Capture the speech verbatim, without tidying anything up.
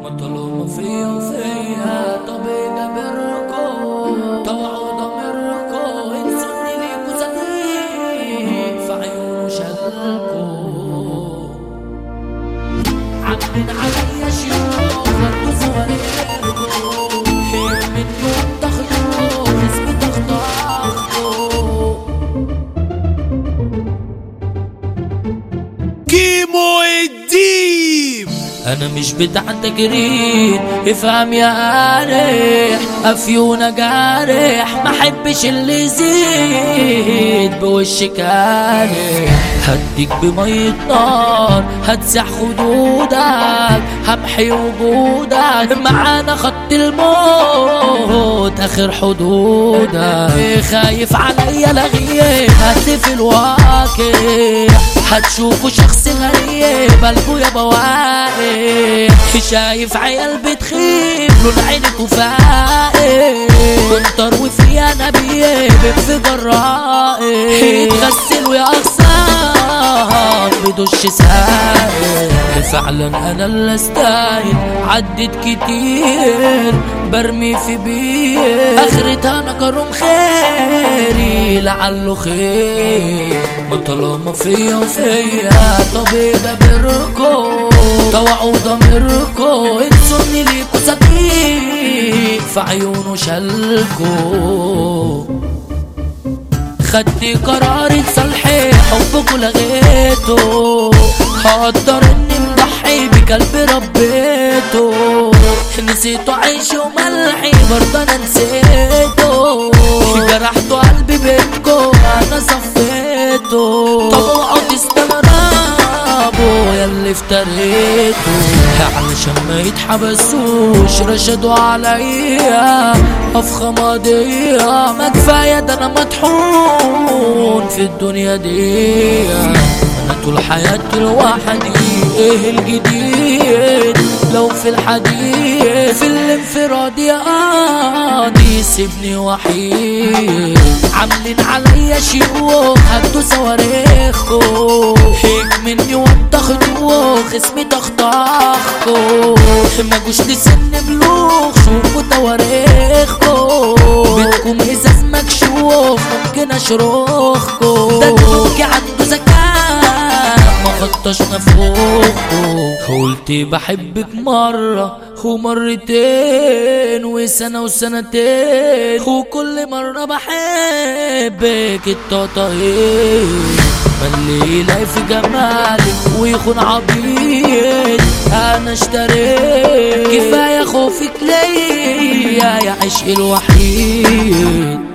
طالما فيا وفيا طب ده بركو طوعوا ضميركو انسوني ليكوا صديق في عيونه شالكو عاملين عليا شيوخ خدوا صوريكو هيك منكم تاخدوا اسمي تاخدوا كيمو الديب. انا مش بتاع تجريد افهم يا قارح افيونا جارح ما حبش اللي يزيد بوش كارح هديك بمية نار هتسح خدودك همحي وجودك معانا خط الموت اخر حدودك خايف عليا لغيب هتلف الواقع هتشوفوا شخص غريب قلبه يا بواقع شايف عيال بتخيب لون عينك وفاقع كنتر وفيها نبيه بانفجار رائع يتغسلوا يا اغصان بدش سائل فعلا انا اللي استاهل عدت كتير برمي في بير اخرتها انا كرم خيري لعله خير ما طالما فيا وفيا طب ده بركو طوعوا ضميركو انسوني ليكوا صديق في عيونه شالكو خدتي قراري تصلحي حبكوا لغيته هقدر اني مضحي بقلبي ربيته نسيته عيشي وملحي برضه انا نسيته جرحتوا قلبي بينكو انا صفيته طب اوعوا تستغربوا ياللي افتريته علشان ما يتحبسوش رشدوا عليا افخم قضية ما كفاية ده انا مطحون في الدنيا دي انا طول حياتي لوحدي ايه الجديد لو في الحديد في الانفراد يا قاضي سيبني وحيد عاملين عليا شيوخ هدوا صواريخكو هيك مني وانتخدوخ اسمي تخطخكو ما جوش لسن بلوخ شوفوا تواريخكو بيتكم ازاز مكشوف ممكن اشروخكو ده دموعي عنده ذكاء ما خطشنا فوقكو قلت بحبك مرة ومرتين وسنة وسنتين وكل مرة بحبك التطاير اللي يلاقي في جمالك ويخون عبيد انا اشتريت كفاية خوفك ليا يا عشقي الوحيد